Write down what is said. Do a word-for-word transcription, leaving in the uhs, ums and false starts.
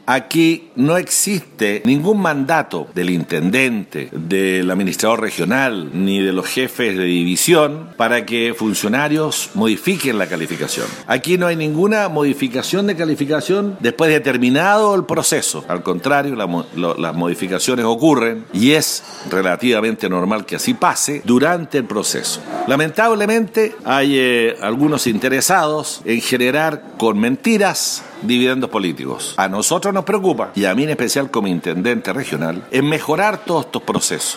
aquí no existe ningún mandato del intendente, del administrador regional, ni de los jefes de división para que funcionarios modifiquen la calificación. Aquí no hay ninguna modificación de calificación después de terminado el proceso. Al contrario, la, lo, las modificaciones ocurren y es relativamente normal que así pase durante el proceso. Lamentablemente hay eh, algunos interesados en generar con mentiras dividendos políticos. A nosotros nos preocupa, y a mí en especial como intendente regional, en mejorar todos estos procesos.